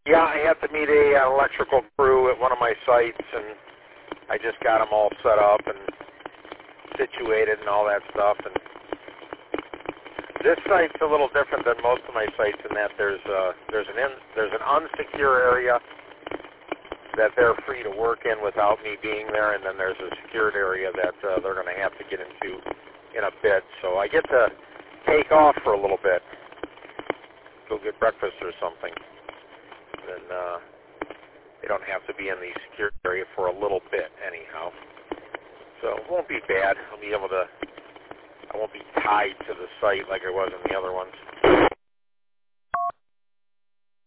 Yeah, I have to meet a electrical crew at one of my sites, and I just got them all set up and situated and all that stuff. And this site's a little different than most of my sites in that there's an unsecure area that they're free to work in without me being there, and then there's a secured area that they're going to have to get into in a bit. So I get to take off for a little bit, go get breakfast or something. Then they don't have to be in the secure area for a little bit anyhow. So it won't be bad. I won't be tied to the site like I was in the other ones.